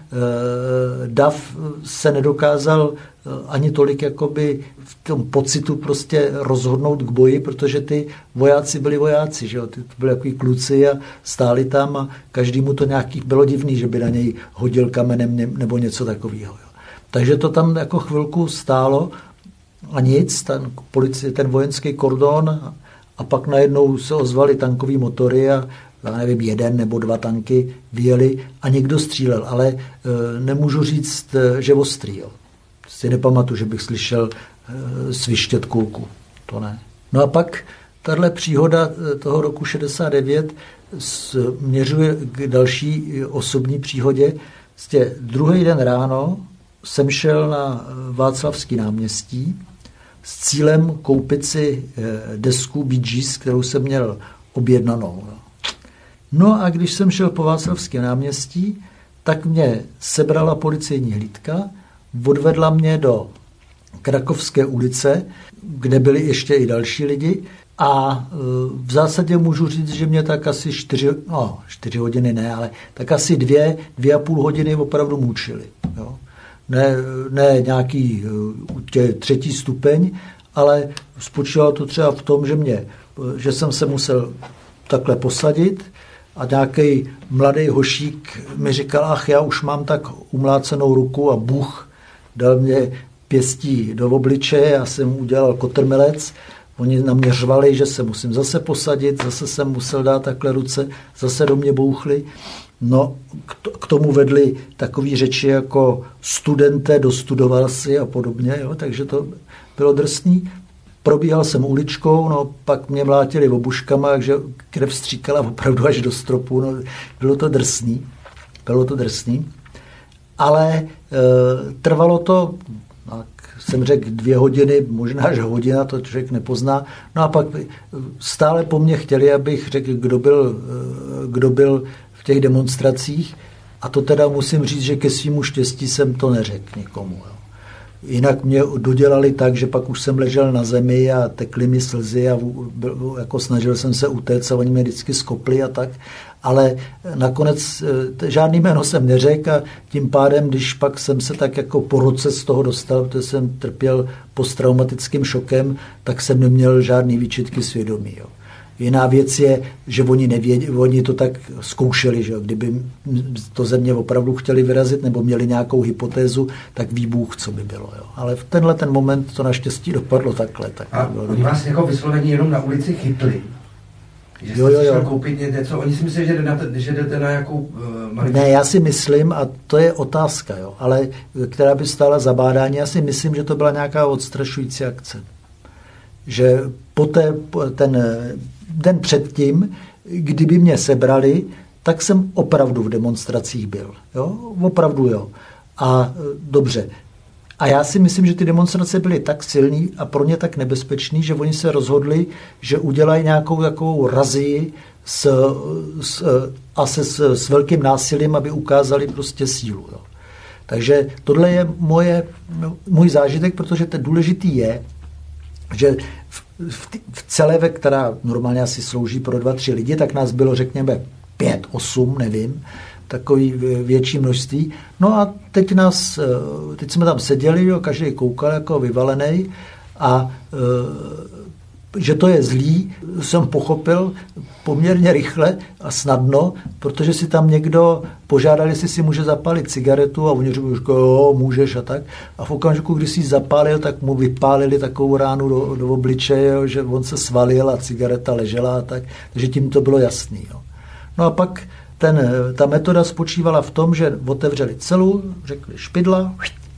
dav se nedokázal ani tolik jakoby v tom pocitu prostě rozhodnout k boji, protože ty vojáci byli vojáci, že jo? Ty byli takový kluci a stáli tam a každému to nějaký bylo divný, že by na něj hodil kamenem nebo něco takového. Jo? Takže to tam jako chvilku stálo a nic, ten, policie, ten vojenský kordon a, a pak najednou se ozvaly tankový motory a já nevím, jeden nebo dva tanky vyjeli a někdo střílel, ale e, nemůžu říct, že ostrý. Jo. Si nepamatuju, že bych slyšel e, svištět kulku. To ne. No a pak tahle příhoda toho roku šedesát devět směřuje k další osobní příhodě. Vlastně druhý den ráno jsem šel na Václavský náměstí s cílem koupit si desku Bee Gees, kterou jsem měl objednanou. No a když jsem šel po Václavském náměstí, tak mě sebrala policejní hlídka, odvedla mě do Krakovské ulice, kde byli ještě i další lidi A v zásadě můžu říct, že mě tak asi čtyři, no, čtyři hodiny ne, ale tak asi dvě, dvě a půl hodiny opravdu mučili. Jo. Ne, ne nějaký tě, třetí stupeň, ale spočívalo to třeba v tom, že, mě, že jsem se musel takhle posadit a nějaký mladý hošík mi říkal, ach, já už mám tak umlácenou ruku a Bůh dal mě pěstí do obličeje, já jsem udělal kotrmelec. Oni na mě řvali, že se musím zase posadit, zase jsem musel dát takhle ruce, zase do mě bouchli. No, k tomu vedli takové řeči jako studente, dostudoval si a podobně, jo, takže to bylo drsný. Probíhal jsem uličkou, no, pak mě mlátili obuškama, takže krev stříkala opravdu až do stropu, no, bylo to drsný, bylo to drsný, ale e, trvalo to, tak jsem řekl dvě hodiny, možná až hodina, to člověk nepozná, no a pak stále po mně chtěli, abych řekl, kdo byl, kdo byl v těch demonstracích, a to teda musím říct, že ke svému štěstí jsem to neřekl nikomu. Jo. Jinak mě dodělali tak, že pak už jsem ležel na zemi a tekly mi slzy a byl, jako snažil jsem se utéct a oni mě vždycky skopli a tak, ale nakonec žádný jméno jsem neřekl a tím pádem, když pak jsem se tak jako po roce z toho dostal, protože jsem trpěl posttraumatickým šokem, tak jsem neměl žádný výčitky svědomí. Jo. Jiná věc je, že oni, nevědě, oni to tak zkoušeli, že kdyby to ze mě opravdu chtěli vyrazit nebo měli nějakou hypotézu, tak ví Bůh, co by bylo. Jo. Ale v tenhle ten moment to naštěstí dopadlo takhle. Tak a bylo oni vás jako vyslovení jenom na ulici chytli? Že jste jo, jo, jo. koupit něco? Oni si myslí, že jdete, že jdete na jakou... Uh, ne, já si myslím, a to je otázka, jo, ale která by stála za bádání, já si myslím, že to byla nějaká odstrašující akce. Že poté ten den předtím, kdyby mě sebrali, tak jsem opravdu v demonstracích byl. Jo? Opravdu jo. A dobře. A já si myslím, že ty demonstrace byly tak silný a pro ně tak nebezpečný, že oni se rozhodli, že udělají nějakou takovou razii s, s, a se s, s velkým násilím, aby ukázali prostě sílu. Jo? Takže tohle je moje, můj zážitek, protože to důležitý je, že v, v, v Celeve, která normálně asi slouží pro dva, tři lidi, tak nás bylo, řekněme, pět, osm, nevím, takový větší množství. No a teď nás, teď jsme tam seděli, jo, každý koukal jako vyvalený a že to je zlý, jsem pochopil poměrně rychle a snadno, protože si tam někdo požádal, jestli si může zapálit cigaretu a oni řekli, že jo, můžeš a tak. A v okamžiku, když si ji zapálil, tak mu vypálili takovou ránu do, do obličeje, že on se svalil a cigareta ležela a tak. Takže tím to bylo jasný. Jo. No a pak ten, ta metoda spočívala v tom, že otevřeli celu, řekli špidla,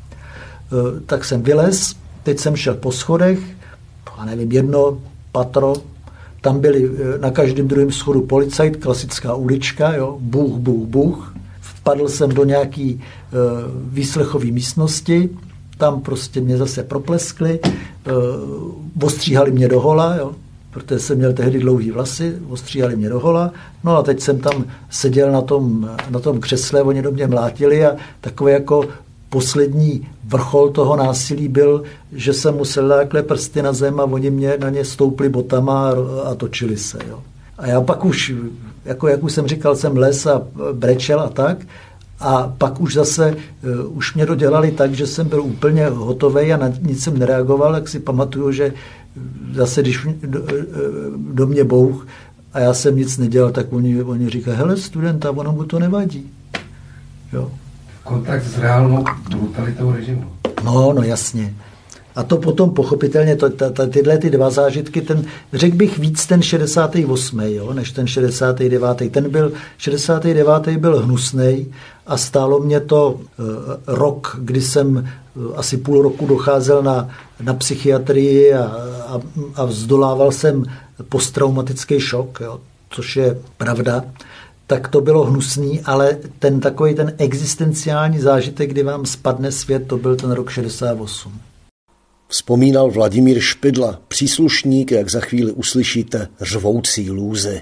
tak jsem vylez, teď jsem šel po schodech, a nevím, jedno patro, tam byli na každém druhém schodu policajt, klasická ulička, jo, bůh, bůh, bůh. Vpadl jsem do nějaký uh, výslechové místnosti, tam prostě mě zase propleskli, uh, ostříhali mě do hola, jo, protože jsem měl tehdy dlouhý vlasy, ostříhali mě do hola, no a teď jsem tam seděl na tom, na tom křesle, oni do mě mlátili a takové jako poslední vrchol toho násilí byl, že jsem musel takhle prsty na zem a oni mě na ně stoupli botama a, a točili se. Jo. A já pak už, jako jak už jsem říkal, jsem les a brečel a tak. A pak už zase, uh, už mě dodělali tak, že jsem byl úplně hotovej a na nic jsem nereagoval, jak si pamatuju, že zase, když do, do mě bouch a já jsem nic nedělal, tak oni, oni říkají, hele studenta, ono mu to nevadí. Jo. Kontakt s reálnou brutalitou režimu. No, no jasně. A to potom pochopitelně, to, ta, ta, tyhle ty dva zážitky, ten, řekl bych víc ten šedesátý osmý, jo, než ten šedesátý devátý. Ten byl, šedesátý devátý byl hnusnej a stálo mě to uh, rok, kdy jsem uh, asi půl roku docházel na, na psychiatrii a, a, a vzdolával jsem posttraumatický šok, jo, což je pravda. Tak to bylo hnusný, ale ten takový ten existenciální zážitek, kdy vám spadne svět, to byl ten rok šedesát osm. Vzpomínal Vladimír Špidla, příslušník, jak za chvíli uslyšíte, řvoucí lůzy.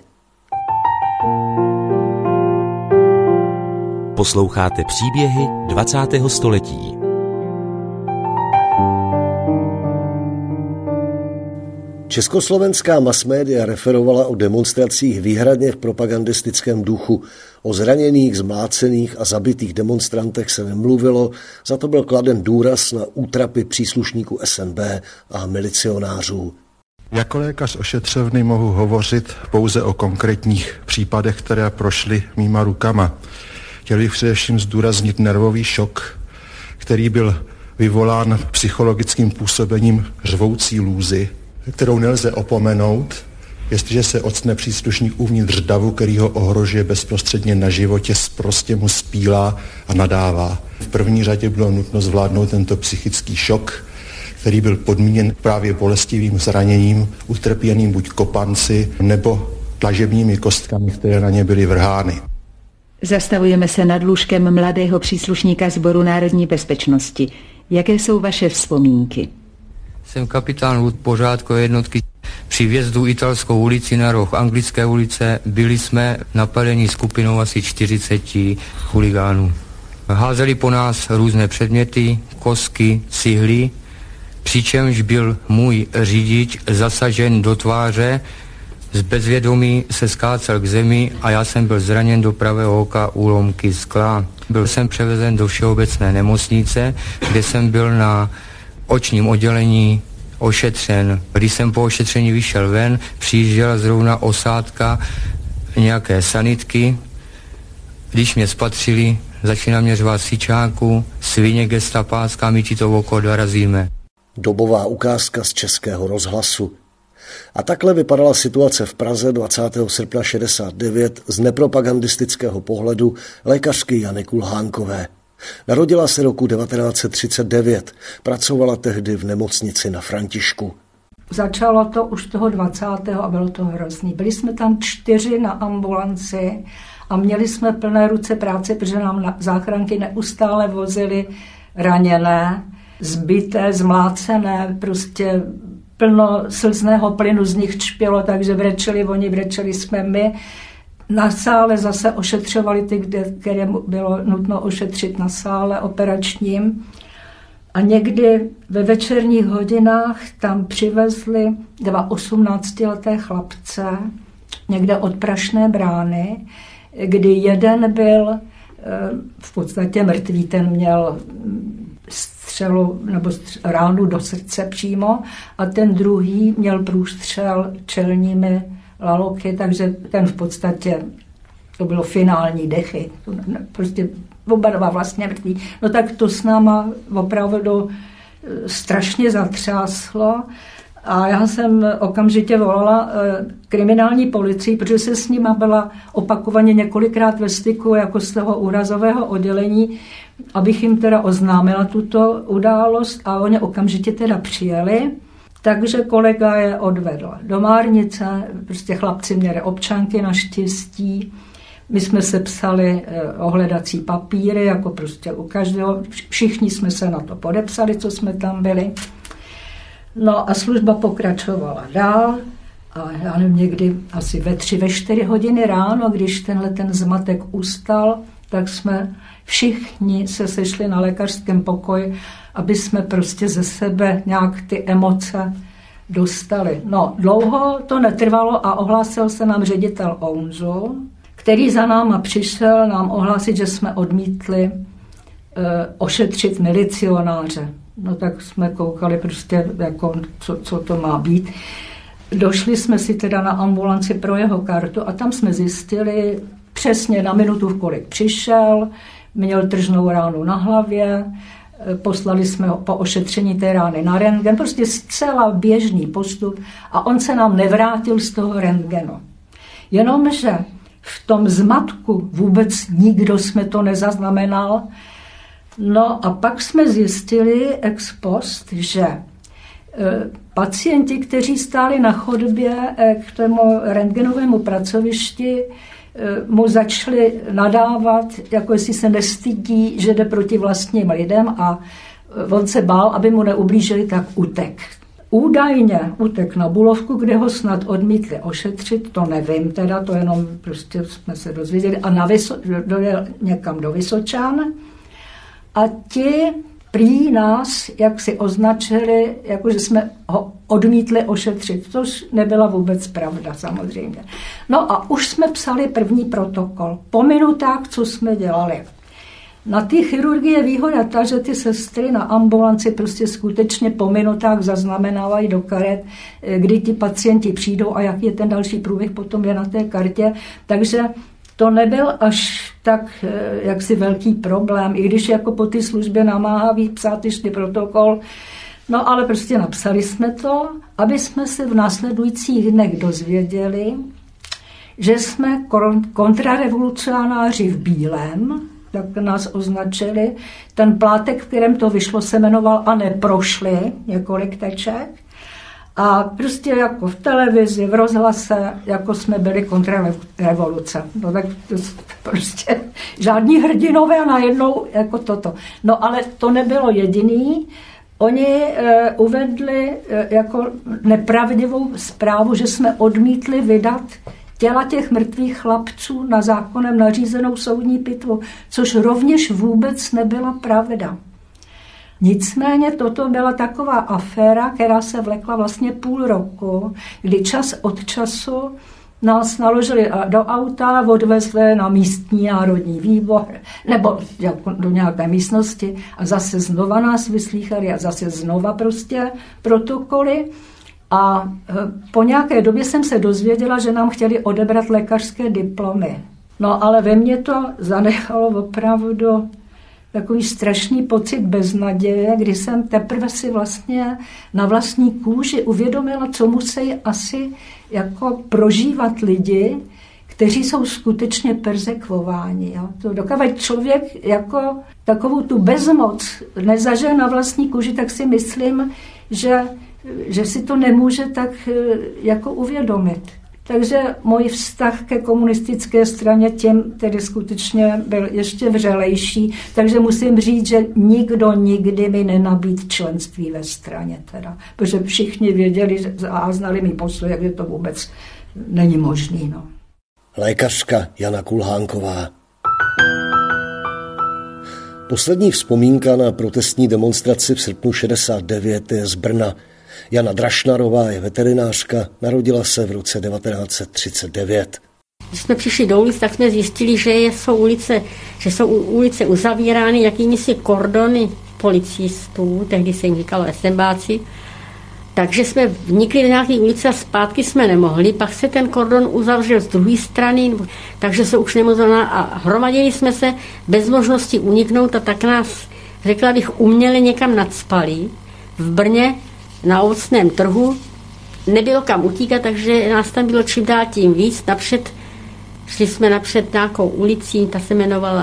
Posloucháte příběhy dvacátého století. Československá masmédia referovala o demonstracích výhradně v propagandistickém duchu. O zraněných, zmlácených a zabitých demonstrantech se nemluvilo, za to byl kladen důraz na útrapy příslušníků S N B a milicionářů. Jako lékař ošetřovny mohu hovořit pouze o konkrétních případech, které prošly mýma rukama. Chtěl bych především zdůraznit nervový šok, který byl vyvolán psychologickým působením řvoucí lůzy, kterou nelze opomenout, jestliže se octne příslušník uvnitř davu, který ho ohrožuje bezprostředně na životě, sprostě mu spílá a nadává. V první řadě bylo nutno zvládnout tento psychický šok, který byl podmíněn právě bolestivým zraněním, utrpěným buď kopanci nebo tlažebními kostkami, které na ně byly vrhány. Zastavujeme se nad lůžkem mladého příslušníka Sboru národní bezpečnosti. Jaké jsou vaše vzpomínky? Jsem kapitán Lud pořádkové jednotky. Při vjezdu Italskou ulici na roh Anglické ulice byli jsme napadeni skupinou asi čtyřiceti chuligánů. Házeli po nás různé předměty, kosky, cihly, přičemž byl můj řidič zasažen do tváře, z bezvědomí se skácel k zemi a já jsem byl zraněn do pravého oka úlomky skla. Byl jsem převezen do všeobecné nemocnice, kde jsem byl na očním oddělení ošetřen. Když jsem po ošetření vyšel ven, přijížděla zrovna osádka nějaké sanitky. Když mě spatřili, začíná mě řvát sičáku, svině gestapácká, my ti to oko dorazíme. Dobová ukázka z Českého rozhlasu. A takhle vypadala situace v Praze dvacátého srpna šedesát devět z nepropagandistického pohledu lékařky Jany Kulhánkové. Narodila se roku devatenáct set třicet devět, pracovala tehdy v nemocnici na Františku. Začalo to už toho dvacátého a bylo to hrozný. Byli jsme tam čtyři na ambulanci a měli jsme plné ruce práce, protože nám na záchranky neustále vozili raněné, zbité, zmlácené, prostě plno slzného plynu z nich čpělo, takže brečeli oni, brečeli jsme my. Na sále zase ošetřovali ty, které bylo nutno ošetřit na sále operačním. A někdy ve večerních hodinách tam přivezli dva osmnáctileté chlapce, někde od Prašné brány, kdy jeden byl v podstatě mrtvý, ten měl střelu nebo ránu do srdce přímo a ten druhý měl průstřel čelními laloky, takže ten v podstatě, to bylo finální dechy, prostě oba dva vlastně mrtví. No tak to s náma opravdu strašně zatřáslo a já jsem okamžitě volala kriminální policii, protože se s nima byla opakovaně několikrát ve styku jako z toho úrazového oddělení, abych jim teda oznámila tuto událost a oni okamžitě teda přijeli. Takže kolega je odvedl do Márnice, prostě chlapci měli občanky naštěstí. My jsme se psali ohledací papíry, jako prostě u každého, všichni jsme se na to podepsali, co jsme tam byli. No a služba pokračovala dál a já nevím, někdy asi ve tři, ve čtyři hodiny ráno, když tenhle ten zmatek ustal, tak jsme všichni se sešli na lékařském pokoji, aby jsme prostě ze sebe nějak ty emoce dostali. No, dlouho to netrvalo a ohlásil se nám ředitel Ounzu, který za náma přišel nám ohlásit, že jsme odmítli e, ošetřit milicionáře. No tak jsme koukali prostě, jako, co, co to má být. Došli jsme si teda na ambulanci pro jeho kartu a tam jsme zjistili přesně na minutu, v kolik přišel, měl tržnou ránu na hlavě, poslali jsme ho po ošetření té rány na rentgen, prostě zcela běžný postup a on se nám nevrátil z toho rentgenu. Jenomže v tom zmatku vůbec nikdo jsme to nezaznamenal. No a pak jsme zjistili ex post, že pacienti, kteří stáli na chodbě k tomu rentgenovému pracovišti, mu začali nadávat, jako jestli se nestydí, že jde proti vlastním lidem a on se bál, aby mu neublížili, tak utek. Údajně utek na Bulovku, kde ho snad odmítli ošetřit, to nevím, teda to jenom prostě jsme se dozvěděli a na Vyso, dojel někam do Vysočan a ti prý nás, jak si označili, jako že jsme ho odmítli ošetřit, což nebyla vůbec pravda samozřejmě. No a už jsme psali první protokol. Po minutách, co jsme dělali. Na té chirurgii je výhoda ta, že ty sestry na ambulanci prostě skutečně po minutách zaznamenávají do karet, kdy ti pacienti přijdou a jak je ten další průběh, potom je na té kartě. Takže to nebyl až tak jaksi velký problém, i když jako po té službě namáhavý psát ještě protokol. No ale prostě napsali jsme to, aby jsme se v následujících dnech dozvěděli, že jsme kontrarevolucionáři v bílém, tak nás označili. Ten plátek, v kterém to vyšlo, se jmenoval A neprošli, několik teček. A prostě jako v televizi, v rozhlase, jako jsme byli kontrarevoluce. No tak to prostě žádní hrdinové a najednou jako toto. No ale to nebylo jediný. Oni e, uvedli e, jako nepravdivou zprávu, že jsme odmítli vydat těla těch mrtvých chlapců na zákonem nařízenou soudní pitvu, což rovněž vůbec nebyla pravda. Nicméně toto byla taková aféra, která se vlekla vlastně půl roku, kdy čas od času nás naložili do auta, odvezli na místní národní výbor nebo do nějaké místnosti a zase znova nás vyslýchali a zase znova prostě protokoly. A po nějaké době jsem se dozvěděla, že nám chtěli odebrat lékařské diplomy. No ale ve mně to zanechalo opravdu takový strašný pocit beznaděje, kdy jsem teprve si vlastně na vlastní kůži uvědomila, co musí asi jako prožívat lidi, kteří jsou skutečně perzekvováni. Jo. To dokud člověk jako takovou tu bezmoc nezažije na vlastní kůži, tak si myslím, že že si to nemůže tak jako uvědomit. Takže můj vztah ke komunistické straně těm tedy skutečně byl ještě vřelejší, takže musím říct, že nikdo nikdy mi nenabídl členství ve straně teda, protože všichni věděli a znali mi postoj, že to vůbec není možný. No. Lékařka Jana Kulhánková. Poslední vzpomínka na protestní demonstraci v srpnu šedesát devět je z Brna. Jana Drašnarová je veterinářka, narodila se v roce devatenáct set třicet devět. Když jsme přišli do ulic, tak jsme zjistili, že jsou ulice, že jsou ulice uzavírány jakými si kordony policistů, tehdy se jim říkalo esembáci. Takže jsme vnikli do nějaké ulice a zpátky jsme nemohli, pak se ten kordon uzavřel z druhé strany, takže se už nemohlo a hromadili jsme se bez možnosti uniknout a tak nás, řekla bych, uměle někam nacpali. V Brně na ovocném trhu nebylo kam utíkat, takže nás tam bylo čím dál tím víc. Napřed, šli jsme napřed nějakou ulicí, ta se jmenovala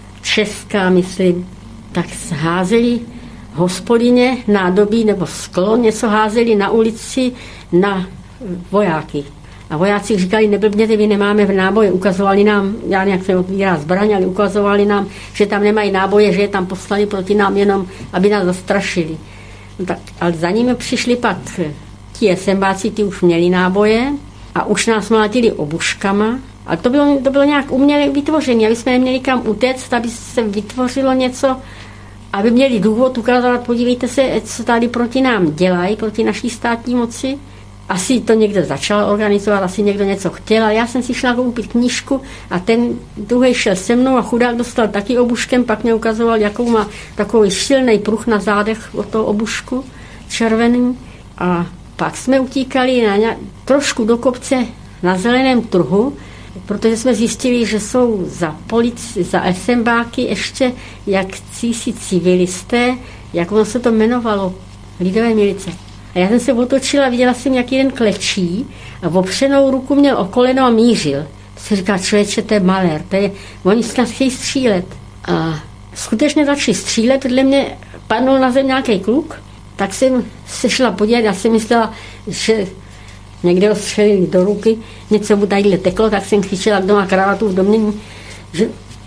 Česká, myslím, tak házeli hospodyně nádobí nebo sklo, něco házeli na ulici na vojáky. A vojáci říkali, neblbněte, vy nemáme v náboje, ukazovali nám, já nějak jsem otvírá zbraň, ale ukazovali nám, že tam nemají náboje, že je tam poslali proti nám jenom, aby nás zastrašili. No tak, ale za nimi přišli pak ti esembáci, ty už měli náboje a už nás mlátili obuškama. A to bylo, to bylo nějak uměle vytvořené, aby jsme neměli kam utéct, aby se vytvořilo něco, aby měli důvod ukázat, podívejte se, co tady proti nám dělají, proti naší státní moci. Asi to někdo začal organizovat, asi někdo něco chtěl, ale já jsem si šla koupit knížku a ten druhý šel se mnou a chudák dostal taky obuškem, pak mě ukazoval, jakou má takový silný pruh na zádech od toho obušku, červený. A pak jsme utíkali na nějak, trošku do kopce na zeleném trhu, protože jsme zjistili, že jsou za polici, za esembáky ještě jakcísi civilisté, jak ono se to jmenovalo, lidové milice. A já jsem se otočila, viděla jsem, jak jeden klečí a v opřenou ruku měl o koleno a mířil. Si říká, člověče, to je malér, to je, oni se nás chtějí střílet. A skutečně začali střílet, vedle mě padnul na zem nějaký kluk, tak jsem se šla podívat, já jsem myslela, že někde ho střelili do ruky, něco mu tadyhle teklo, tak jsem křičela, kdo má kravatu v domě, že,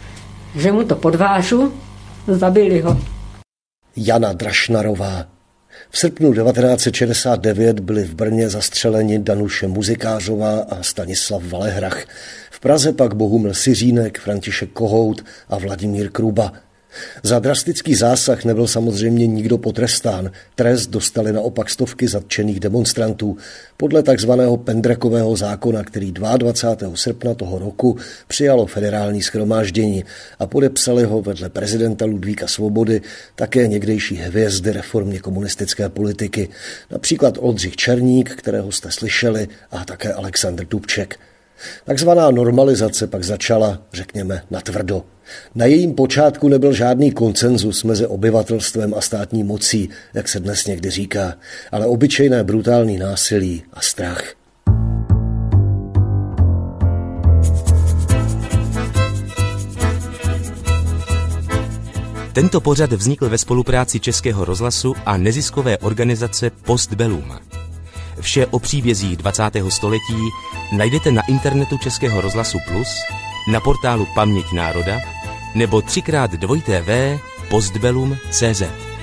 že mu to podvážu, zabili ho. Jana Drašnarová. V srpnu devatenáct set šedesát devět byli v Brně zastřeleni Danuše Muzikářová a Stanislav Valehrach. V Praze pak Bohumil Siřínek, František Kohout a Vladimír Kruba. Za drastický zásah nebyl samozřejmě nikdo potrestán. Trest dostali naopak stovky zatčených demonstrantů podle takzvaného Pendrekového zákona, který dvacátého druhého srpna toho roku přijalo federální shromáždění a podepsali ho vedle prezidenta Ludvíka Svobody také někdejší hvězdy reformně komunistické politiky, například Oldřich Černík, kterého jste slyšeli, a také Alexandr Dubček. Takzvaná normalizace pak začala, řekněme, natvrdo. Na jejím počátku nebyl žádný konsenzus mezi obyvatelstvem a státní mocí, jak se dnes někdy říká, ale obyčejné brutální násilí a strach. Tento pořad vznikl ve spolupráci Českého rozhlasu a neziskové organizace Postbellum. Vše o příbězích dvacátého století najdete na internetu Českého rozhlasu Plus, na portálu Paměť národa nebo třikrát dvojité v postbellum tečka cé zet.